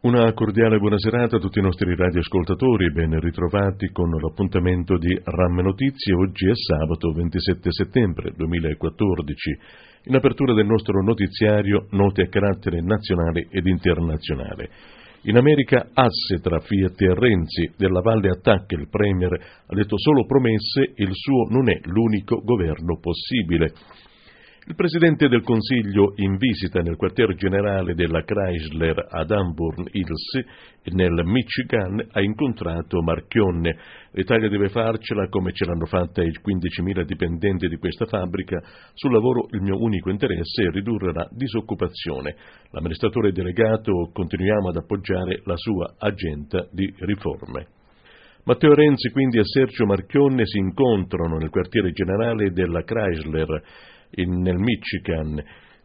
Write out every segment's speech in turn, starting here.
Una cordiale buona serata a tutti i nostri radioascoltatori, ben ritrovati con l'appuntamento di RAM Notizie. Oggi è sabato 27 settembre 2014. In apertura del nostro notiziario, note a carattere nazionale ed internazionale. In America asse tra Fiat e Renzi, della Valle attacca il Premier, ha detto solo promesse, il suo non è l'unico governo possibile. Il Presidente del Consiglio, in visita nel quartier generale della Chrysler ad Auburn Hills, nel Michigan, ha incontrato Marchionne. L'Italia deve farcela come ce l'hanno fatta i 15.000 dipendenti di questa fabbrica. Sul lavoro il mio unico interesse è ridurre la disoccupazione. L'amministratore delegato continuiamo ad appoggiare la sua agenda di riforme. Matteo Renzi quindi e Sergio Marchionne si incontrano nel quartiere generale della Chrysler nel Michigan.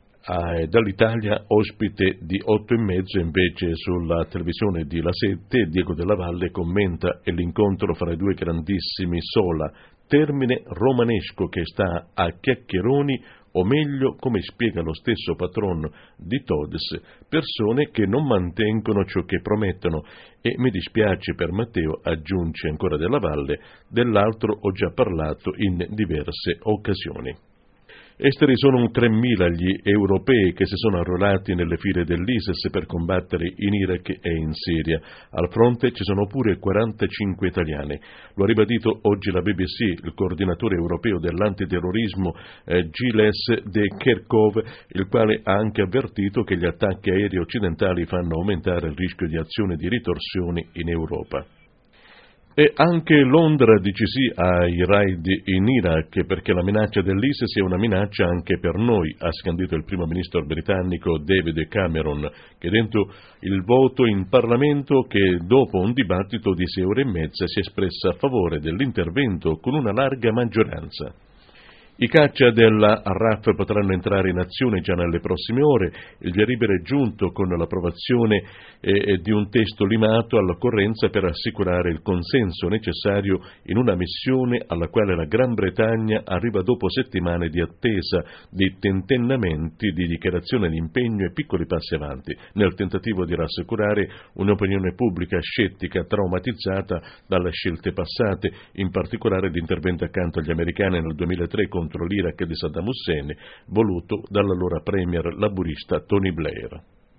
Dall'Italia ospite di 8:30 invece sulla televisione di La 7 Diego Della Valle commenta l'incontro fra i due grandissimi sola, termine romanesco che sta a chiacchieroni, o meglio, come spiega lo stesso patron di Tod's, persone che non mantengono ciò che promettono, e mi dispiace per Matteo, aggiunge ancora Della Valle, dell'altro ho già parlato in diverse occasioni. Esteri sono 3.000 gli europei che si sono arruolati nelle file dell'ISIS per combattere in Iraq e in Siria. Al fronte ci sono pure 45 italiani. Lo ha ribadito oggi la BBC, il coordinatore europeo dell'antiterrorismo Gilles de Kerchove, il quale ha anche avvertito che gli attacchi aerei occidentali fanno aumentare il rischio di azioni di ritorsione in Europa. E anche Londra dice sì ai raid in Iraq perché la minaccia dell'ISIS è una minaccia anche per noi, ha scandito il primo ministro britannico David Cameron, chiedendo il voto in Parlamento, che dopo un dibattito di 6 ore e mezza si è espressa a favore dell'intervento con una larga maggioranza. I caccia della RAF potranno entrare in azione già nelle prossime ore. Il via libera è giunto con l'approvazione di un testo limato all'occorrenza per assicurare il consenso necessario in una missione alla quale la Gran Bretagna arriva dopo settimane di attesa, di tentennamenti, di dichiarazione di impegno e piccoli passi avanti, nel tentativo di rassicurare un'opinione pubblica scettica, traumatizzata dalle scelte passate, in particolare l'intervento accanto agli americani nel 2003 contro l'Iraq di Saddam Hussein, voluto dall'allora premier laburista Tony Blair.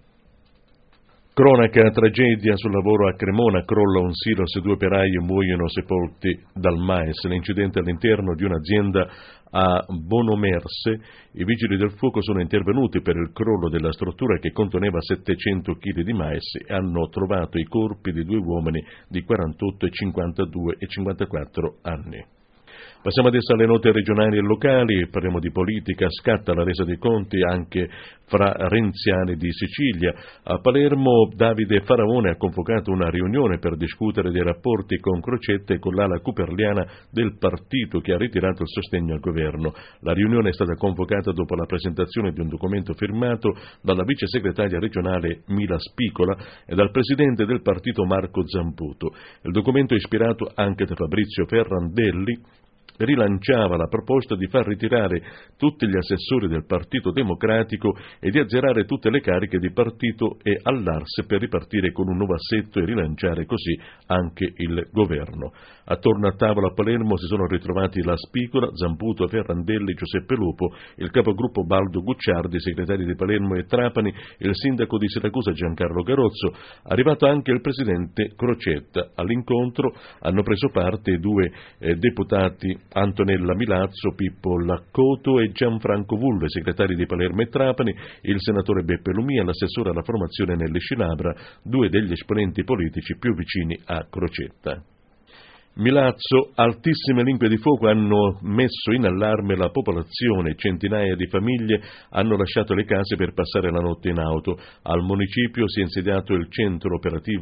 Cronaca, tragedia sul lavoro a Cremona, crolla un silos e 2 operai muoiono sepolti dal mais. L'incidente all'interno di un'azienda a Bonomerse. I vigili del fuoco sono intervenuti per il crollo della struttura che conteneva 700 kg di mais e hanno trovato i corpi di 2 uomini di 48, 52 e 54 anni. Passiamo adesso alle note regionali e locali, parliamo di politica. Scatta la resa dei conti anche fra renziani di Sicilia. A Palermo Davide Faraone ha convocato una riunione per discutere dei rapporti con Crocetta e con l'ala cooperliana del partito che ha ritirato il sostegno al governo. La riunione è stata convocata dopo la presentazione di un documento firmato dalla vice segretaria regionale Mila Spicola e dal presidente del partito Marco Zamputo. Il documento è ispirato anche da Fabrizio Ferrandelli, rilanciava la proposta di far ritirare tutti gli assessori del Partito Democratico e di azzerare tutte le cariche di partito e all'Ars per ripartire con un nuovo assetto e rilanciare così anche il governo. Attorno a tavola a Palermo si sono ritrovati La Spicola, Zamputo, Ferrandelli, Giuseppe Lupo, il capogruppo Baldo Gucciardi, segretari di Palermo e Trapani, il sindaco di Siracusa Giancarlo Garozzo, arrivato anche il presidente Crocetta. All'incontro hanno preso parte i 2 deputati Antonella Milazzo, Pippo Laccoto e Gianfranco Vulve, segretari di Palermo e Trapani, il senatore Beppe Lumia, l'assessore alla formazione Nelly Scilabra, 2 degli esponenti politici più vicini a Crocetta. Milazzo, altissime lingue di fuoco hanno messo in allarme la popolazione, centinaia di famiglie hanno lasciato le case per passare la notte in auto. Al municipio si è insediato il centro operativo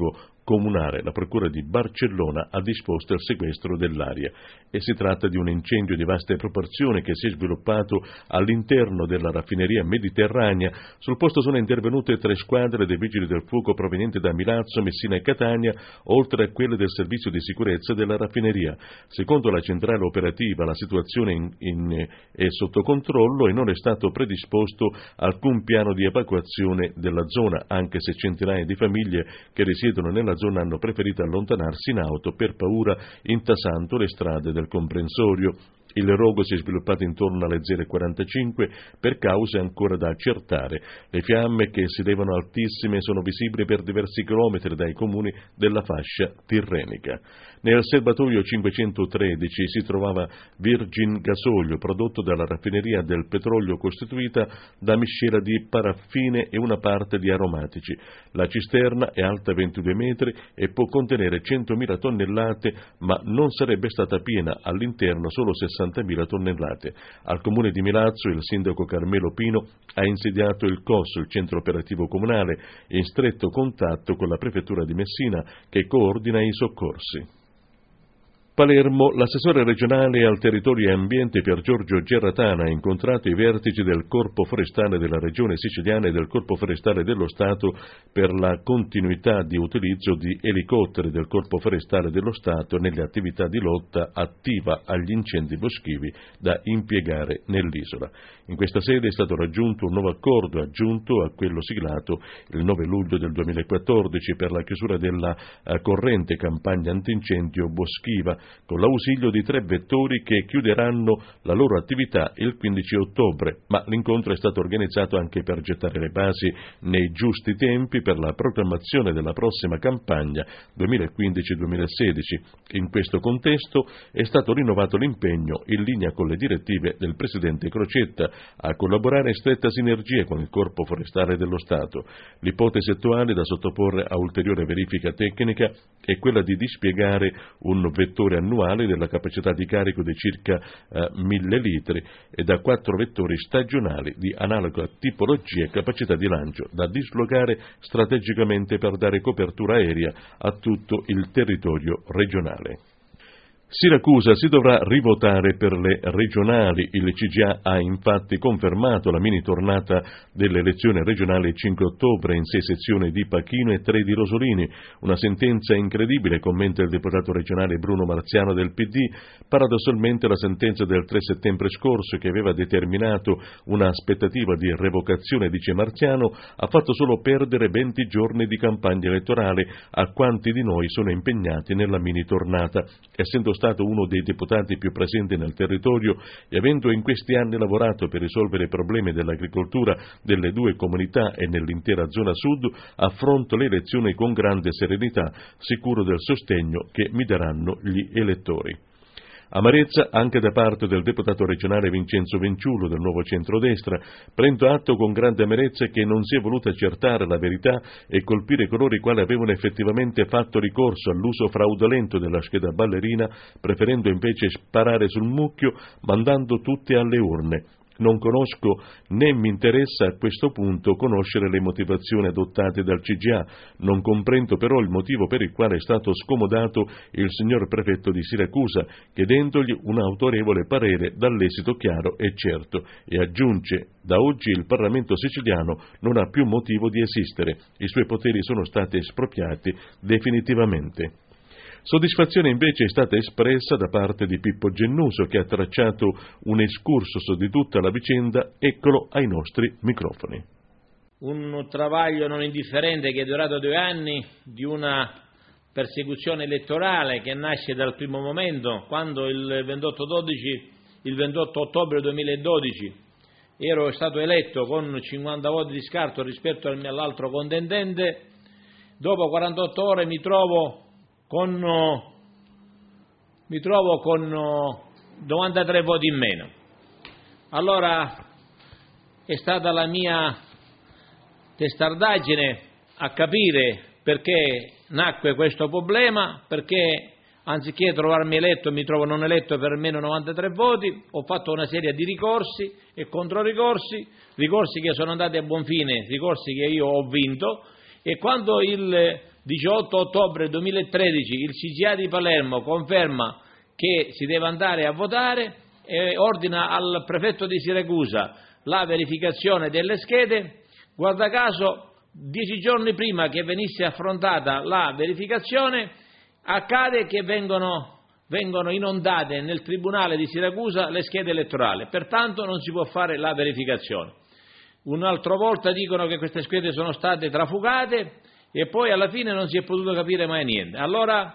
comunale. La Procura di Barcellona ha disposto il sequestro dell'area e si tratta di un incendio di vaste proporzioni che si è sviluppato all'interno della raffineria mediterranea. Sul posto sono intervenute 3 squadre dei vigili del fuoco provenienti da Milazzo, Messina e Catania, oltre a quelle del servizio di sicurezza della raffineria. Secondo la centrale operativa la situazione è sotto controllo e non è stato predisposto alcun piano di evacuazione della zona, anche se centinaia di famiglie che risiedono nella zona hanno preferito allontanarsi in auto per paura, intasando le strade del comprensorio. Il rogo si è sviluppato intorno alle 0:45 per cause ancora da accertare. Le fiamme, che si levano altissime, sono visibili per diversi chilometri dai comuni della fascia tirrenica. Nel serbatoio 513 si trovava virgin gasolio prodotto dalla raffineria del petrolio costituita da miscela di paraffine e una parte di aromatici. La cisterna è alta 22 metri e può contenere 100.000 tonnellate, ma non sarebbe stata piena all'interno solo 60.000 tonnellate. Al comune di Milazzo il sindaco Carmelo Pino ha insediato il COS, il centro operativo comunale, in stretto contatto con la prefettura di Messina che coordina i soccorsi. Palermo, l'assessore regionale al territorio e ambiente Pier Giorgio Gerratana ha incontrato i vertici del Corpo Forestale della Regione Siciliana e del Corpo Forestale dello Stato per la continuità di utilizzo di elicotteri del Corpo Forestale dello Stato nelle attività di lotta attiva agli incendi boschivi da impiegare nell'isola. In questa sede è stato raggiunto un nuovo accordo aggiunto a quello siglato il 9 luglio del 2014 per la chiusura della corrente campagna antincendio boschiva, con l'ausilio di 3 vettori che chiuderanno la loro attività il 15 ottobre, ma l'incontro è stato organizzato anche per gettare le basi nei giusti tempi per la proclamazione della prossima campagna 2015-2016. In questo contesto è stato rinnovato l'impegno, in linea con le direttive del Presidente Crocetta, a collaborare in stretta sinergia con il Corpo Forestale dello Stato. L'ipotesi attuale da sottoporre a ulteriore verifica tecnica è quella di dispiegare un vettore annuale della capacità di carico di circa 1.000 litri e da 4 vettori stagionali di analoga tipologia e capacità di lancio da dislocare strategicamente per dare copertura aerea a tutto il territorio regionale. Siracusa si dovrà rivotare per le regionali. Il CGA ha infatti confermato la mini tornata delle elezioni regionali il 5 ottobre in 6 sezioni di Pachino e 3 di Rosolini. Una sentenza incredibile, commenta il deputato regionale Bruno Marziano del PD. Paradossalmente la sentenza del 3 settembre scorso, che aveva determinato una aspettativa di revocazione, dice Marziano, ha fatto solo perdere 20 giorni di campagna elettorale a quanti di noi sono impegnati nella mini tornata. Essendo stato uno dei deputati più presenti nel territorio e avendo in questi anni lavorato per risolvere i problemi dell'agricoltura delle 2 comunità e nell'intera zona sud, affronto le elezioni con grande serenità, sicuro del sostegno che mi daranno gli elettori. Amarezza anche da parte del deputato regionale Vincenzo Venciulo del Nuovo Centrodestra. Prendo atto con grande amarezza che non si è voluto accertare la verità e colpire coloro i quali avevano effettivamente fatto ricorso all'uso fraudolento della scheda ballerina, preferendo invece sparare sul mucchio, mandando tutti alle urne. Non conosco né mi interessa a questo punto conoscere le motivazioni adottate dal CGA, non comprendo però il motivo per il quale è stato scomodato il signor prefetto di Siracusa, chiedendogli un autorevole parere dall'esito chiaro e certo, e aggiunge: da oggi il Parlamento siciliano non ha più motivo di esistere, i suoi poteri sono stati espropriati definitivamente. Soddisfazione invece è stata espressa da parte di Pippo Gennuso, che ha tracciato un excursus di tutta la vicenda. Eccolo ai nostri microfoni. Un travaglio non indifferente che è durato 2 anni, di una persecuzione elettorale che nasce dal primo momento, quando il 28 ottobre 2012 ero stato eletto con 50 voti di scarto rispetto all'altro contendente. Dopo 48 ore mi trovo con 93 voti in meno. Allora è stata la mia testardaggine a capire perché nacque questo problema, perché anziché trovarmi eletto mi trovo non eletto per almeno 93 voti. Ho fatto una serie di ricorsi e controricorsi, ricorsi che sono andati a buon fine, ricorsi che io ho vinto, e quando il 18 ottobre 2013 il CGA di Palermo conferma che si deve andare a votare e ordina al prefetto di Siracusa la verificazione delle schede. Guarda caso, 10 giorni prima che venisse affrontata la verificazione, accade che vengono inondate nel tribunale di Siracusa le schede elettorali, pertanto non si può fare la verificazione. Un'altra volta dicono che queste schede sono state trafugate e poi alla fine non si è potuto capire mai niente. Allora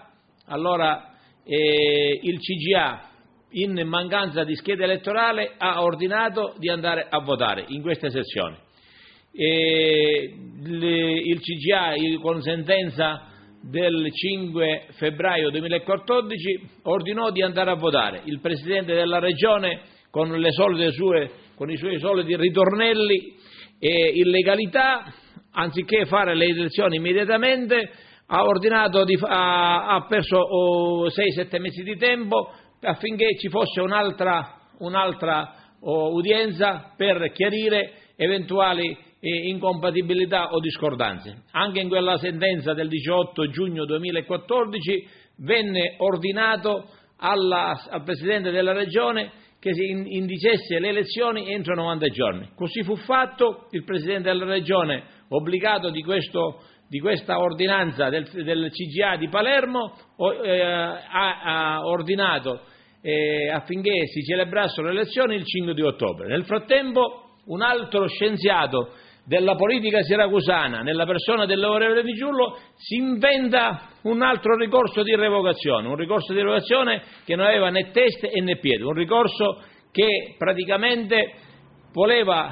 il CGA, in mancanza di scheda elettorale, ha ordinato di andare a votare in queste sezioni. Il CGA, con sentenza del 5 febbraio 2014, ordinò di andare a votare. Il Presidente della Regione, con i suoi soliti ritornelli e illegalità, anziché fare le elezioni immediatamente, ha ordinato ha perso 6-7 mesi di tempo affinché ci fosse un'altra udienza per chiarire eventuali incompatibilità o discordanze. Anche in quella sentenza del 18 giugno 2014 venne ordinato al Presidente della Regione che si indicesse le elezioni entro 90 giorni. Così fu fatto. Il Presidente della Regione, obbligato di questa ordinanza del CGA di Palermo, ha ordinato affinché si celebrassero le elezioni il 5 di ottobre. Nel frattempo un altro scienziato della politica siracusana, nella persona dell'onorevole Viggiullo, si inventa un altro ricorso di revocazione, che non aveva né teste né piedi, un ricorso che praticamente voleva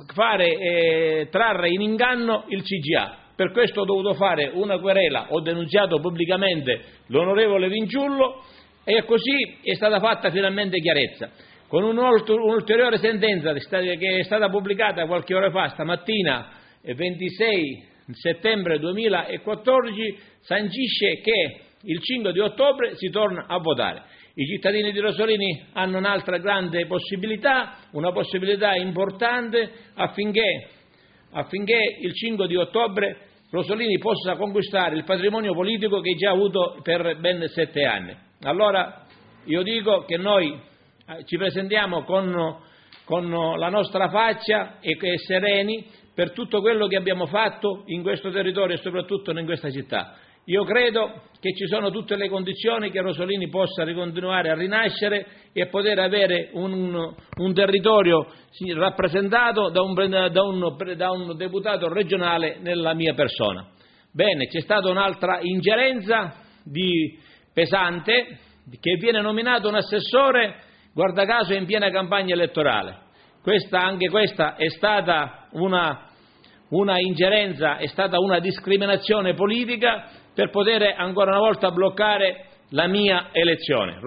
trarre in inganno il CGA. Per questo ho dovuto fare una querela, ho denunziato pubblicamente l'onorevole Viggiullo e così è stata fatta finalmente chiarezza. Con un'ulteriore sentenza che è stata pubblicata qualche ora fa, stamattina, 26 settembre 2014, sancisce che il 5 di ottobre si torna a votare. I cittadini di Rosolini hanno un'altra grande possibilità, una possibilità importante affinché il 5 di ottobre Rosolini possa conquistare il patrimonio politico che già ha avuto per ben 7 anni. Allora io dico che noi ci presentiamo con la nostra faccia e sereni per tutto quello che abbiamo fatto in questo territorio e soprattutto in questa città. Io credo che ci sono tutte le condizioni che Rosolini possa ricontinuare a rinascere e poter avere un territorio rappresentato da un deputato regionale nella mia persona. Bene, c'è stata un'altra ingerenza pesante, che viene nominato un assessore, guarda caso, in piena campagna elettorale. Anche questa è stata una ingerenza, è stata una discriminazione politica per poter ancora una volta bloccare la mia elezione.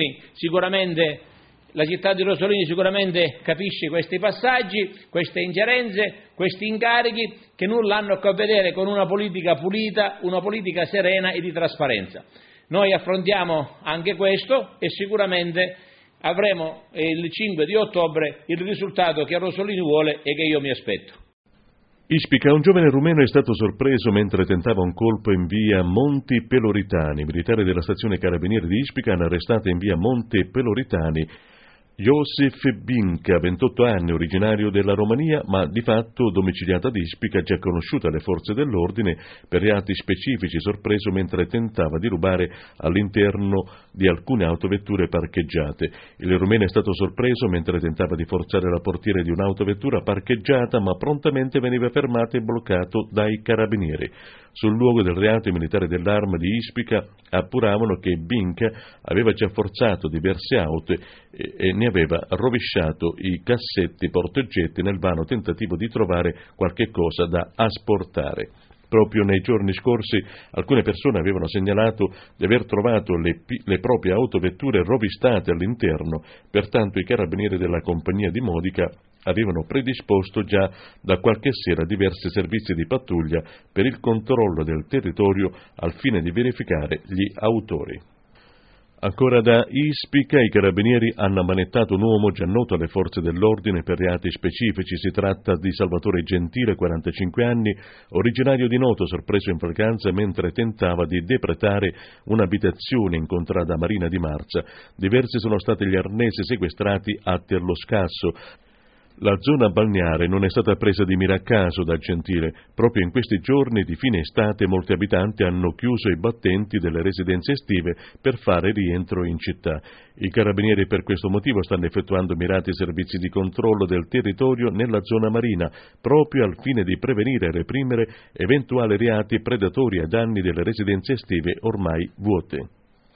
La città di Rosolini sicuramente capisce questi passaggi, queste ingerenze, questi incarichi che nulla hanno a che vedere con una politica pulita, una politica serena e di trasparenza. Noi affrontiamo anche questo e sicuramente avremo il 5 di ottobre il risultato che Rosolini vuole e che io mi aspetto. Ispica, un giovane rumeno è stato sorpreso mentre tentava un colpo in via Monti Peloritani. I militari della stazione Carabinieri di Ispica hanno arrestato in via Monte Peloritani Josef Binca, 28 anni, originario della Romania, ma di fatto domiciliato ad Ispica, già conosciuto alle forze dell'ordine per reati specifici, sorpreso mentre tentava di rubare all'interno di alcune autovetture parcheggiate. Il rumeno è stato sorpreso mentre tentava di forzare la portiera di un'autovettura parcheggiata, ma prontamente veniva fermato e bloccato dai carabinieri. Sul luogo del reato i militari dell'Arma di Ispica appuravano che Binca aveva già forzato diverse auto e ne aveva rovesciato i cassetti portaoggetti nel vano tentativo di trovare qualche cosa da asportare. Proprio nei giorni scorsi alcune persone avevano segnalato di aver trovato le proprie autovetture rovistate all'interno, pertanto i carabinieri della compagnia di Modica avevano predisposto già da qualche sera diversi servizi di pattuglia per il controllo del territorio al fine di verificare gli autori. Ancora da Ispica, i carabinieri hanno ammanettato un uomo già noto alle forze dell'ordine per reati specifici. Si tratta di Salvatore Gentile, 45 anni, originario di Noto, sorpreso in flagranza mentre tentava di depredare un'abitazione in contrada Marina di Marza. Diversi sono stati gli arnesi sequestrati atti allo scasso. La zona balneare non è stata presa di mira a caso da Gentile. Proprio in questi giorni di fine estate molti abitanti hanno chiuso i battenti delle residenze estive per fare rientro in città. I carabinieri per questo motivo stanno effettuando mirati servizi di controllo del territorio nella zona marina, proprio al fine di prevenire e reprimere eventuali reati predatori ai danni delle residenze estive ormai vuote.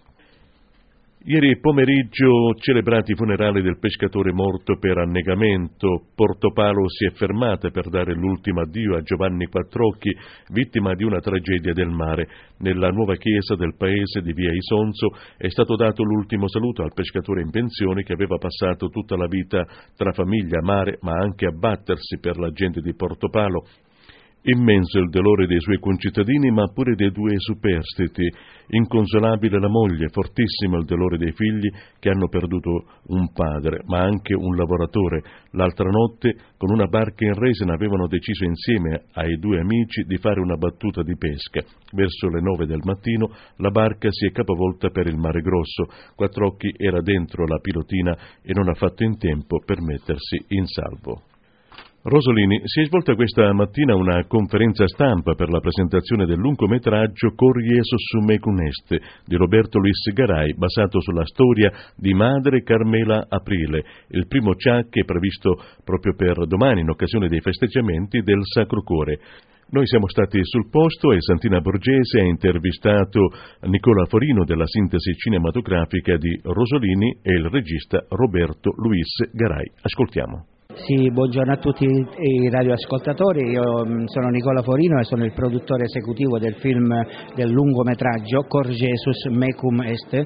Ieri pomeriggio celebrati i funerali del pescatore morto per annegamento. Portopalo si è fermata per dare l'ultimo addio a Giovanni Quattrocchi, vittima di una tragedia del mare. Nella nuova chiesa del paese di Via Isonzo è stato dato l'ultimo saluto al pescatore in pensione che aveva passato tutta la vita tra famiglia, mare, ma anche a battersi per la gente di Portopalo. Immenso il dolore dei suoi concittadini, ma pure dei due superstiti. Inconsolabile la moglie, fortissimo il dolore dei figli che hanno perduto un padre, ma anche un lavoratore. L'altra notte, con una barca in resina, avevano deciso insieme ai due amici di fare una battuta di pesca. Verso le 9 del mattino la barca si è capovolta per il Mare Grosso. Quattrocchi era dentro la pilotina e non ha fatto in tempo per mettersi in salvo. Rosolini, si è svolta questa mattina una conferenza stampa per la presentazione del lungometraggio Corrieso su Mecum Est di Roberto Luis Garay, basato sulla storia di Madre Carmela Aprile. Il primo ciak è previsto proprio per domani in occasione dei festeggiamenti del Sacro Cuore. Noi siamo stati sul posto e Santina Borgese ha intervistato Nicola Forino della sintesi cinematografica di Rosolini e il regista Roberto Luis Garay. Ascoltiamo. Sì, buongiorno a tutti i radioascoltatori, io sono Nicola Forino e sono il produttore esecutivo del film del lungometraggio Cor Jesus Mecum Est.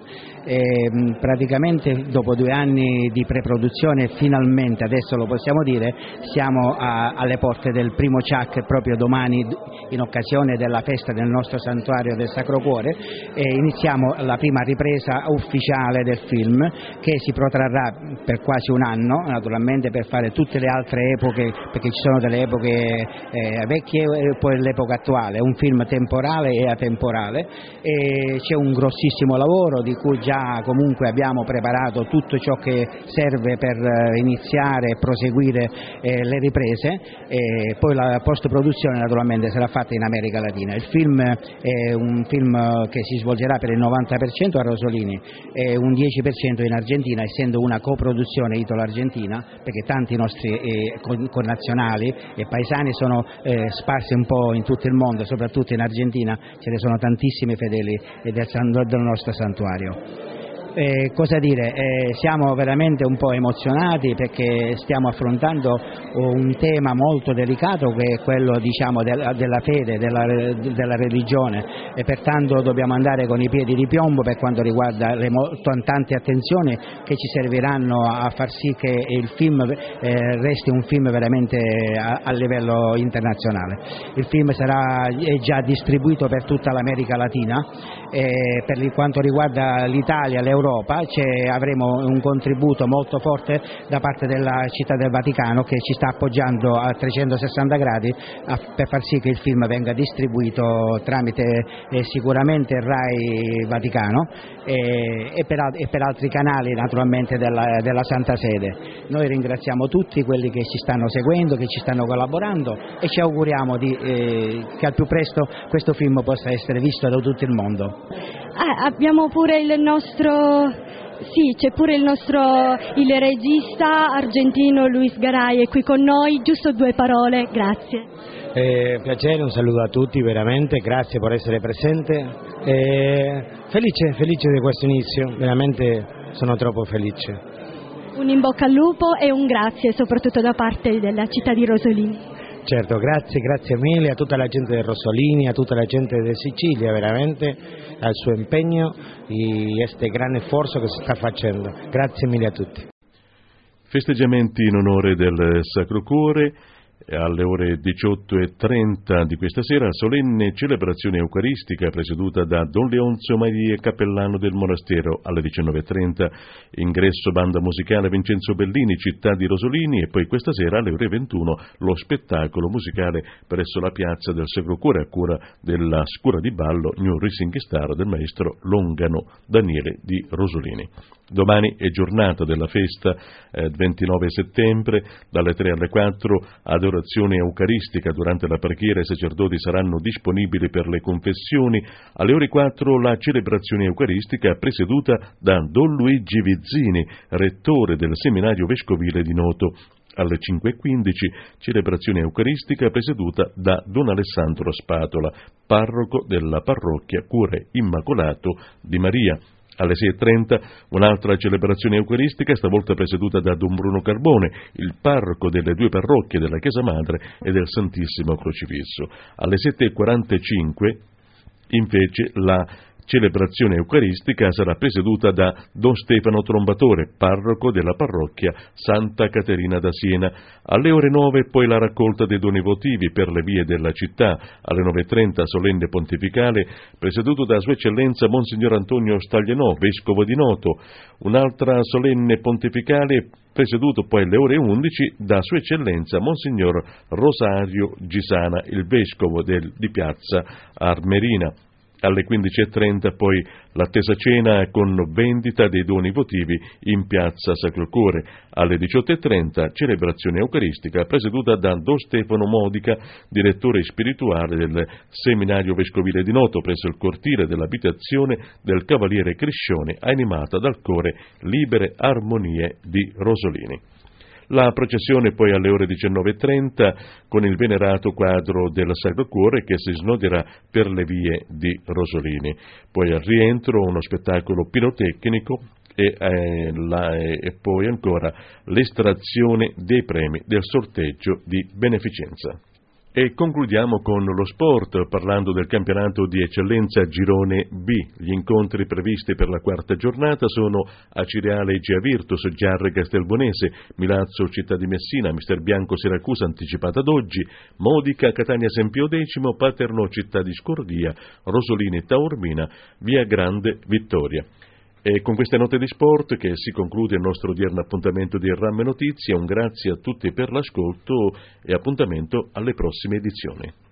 Praticamente dopo 2 anni di preproduzione finalmente, adesso lo possiamo dire, siamo alle porte del primo ciak proprio domani in occasione della festa del nostro santuario del Sacro Cuore e iniziamo la prima ripresa ufficiale del film che si protrarrà per quasi un anno, naturalmente per fare tutte le altre epoche, perché ci sono delle epoche vecchie e poi l'epoca attuale. È un film temporale e atemporale e c'è un grossissimo lavoro di cui già comunque abbiamo preparato tutto ciò che serve per iniziare e proseguire le riprese e poi la post-produzione naturalmente sarà fatta in America Latina. Il film è un film che si svolgerà per il 90% a Rosolini e un 10% in Argentina, essendo una coproduzione italo-argentina, perché tanti nostri connazionali e paesani sono sparsi un po' in tutto il mondo, soprattutto in Argentina ce ne sono tantissimi fedeli del nostro santuario. Cosa dire, siamo veramente un po' emozionati perché stiamo affrontando un tema molto delicato che è quello, diciamo, della fede, della religione e pertanto dobbiamo andare con i piedi di piombo per quanto riguarda le tante attenzioni che ci serviranno a far sì che il film resti un film veramente a livello internazionale. Il film è già distribuito per tutta l'America Latina e per quanto riguarda l'Italia, l'Europa avremo un contributo molto forte da parte della Città del Vaticano che ci sta appoggiando a 360 gradi per far sì che il film venga distribuito tramite sicuramente Rai Vaticano e per altri canali naturalmente della Santa Sede. Noi ringraziamo tutti quelli che ci stanno seguendo, che ci stanno collaborando e ci auguriamo che al più presto questo film possa essere visto da tutto il mondo. Abbiamo pure il nostro, c'è pure il regista argentino Luis Garay è qui con noi, giusto 2 parole, grazie. Piacere, un saluto a tutti, veramente, grazie per essere presente. Felice di questo inizio, veramente sono troppo felice. Un in bocca al lupo e un grazie soprattutto da parte della città di Rosolini. Certo, grazie mille a tutta la gente di Rosolini, a tutta la gente di Sicilia, veramente, al suo impegno e questo grande sforzo che si sta facendo. Grazie mille a tutti. Festeggiamenti in onore del Sacro Cuore. Alle ore 18:30 di questa sera, solenne celebrazione eucaristica presieduta da Don Leonzio Maria, cappellano del monastero. Alle 19:30 ingresso banda musicale Vincenzo Bellini, Città di Rosolini, e poi questa sera alle ore 21 lo spettacolo musicale presso la piazza del Sacro Cuore a cura della Scura di Ballo New Rising Star del maestro Longano Daniele di Rosolini. Domani è giornata della festa, 29 settembre, dalle 3 alle 4, adorazione eucaristica. Durante la preghiera i sacerdoti saranno disponibili per le confessioni. Alle ore 4 la celebrazione eucaristica presieduta da Don Luigi Vizzini, rettore del seminario vescovile di Noto. Alle 5:15 celebrazione eucaristica presieduta da Don Alessandro Spatola, parroco della parrocchia Cuore Immacolato di Maria. Alle 6:30 un'altra celebrazione eucaristica, stavolta presieduta da Don Bruno Carbone, il parroco delle due parrocchie della Chiesa Madre e del Santissimo Crocifisso. Alle 7:45 invece la celebrazione eucaristica sarà presieduta da Don Stefano Trombatore, parroco della parrocchia Santa Caterina da Siena. Alle ore 9 poi la raccolta dei doni votivi per le vie della città. Alle 9:30 solenne pontificale presieduto da Sua Eccellenza Monsignor Antonio Staglienò, vescovo di Noto. Un'altra solenne pontificale presieduto poi alle ore 11 da Sua Eccellenza Monsignor Rosario Gisana, il vescovo di Piazza Armerina. Alle 15:30 poi l'attesa cena con vendita dei doni votivi in piazza Sacro Cuore. Alle 18:30 celebrazione eucaristica presieduta da Don Stefano Modica, direttore spirituale del seminario vescovile di Noto, presso il cortile dell'abitazione del Cavaliere Criscione, animata dal coro Libere Armonie di Rosolini. La processione poi alle ore 19:30 con il venerato quadro del Sacro Cuore che si snoderà per le vie di Rosolini. Poi al rientro uno spettacolo pirotecnico e poi ancora l'estrazione dei premi del sorteggio di beneficenza. E concludiamo con lo sport, parlando del campionato di eccellenza Girone B. Gli incontri previsti per la quarta giornata sono Acireale Egea Virtus, Giarre Castelbonese, Milazzo Città di Messina, Mister Bianco Siracusa anticipata ad oggi, Modica Catania San Pio X, Paternò Città di Scordia, Rosolini Taormina, Via Grande Vittoria. E con queste note di sport che si conclude il nostro odierno appuntamento di Ramme Notizie. Un grazie a tutti per l'ascolto e appuntamento alle prossime edizioni.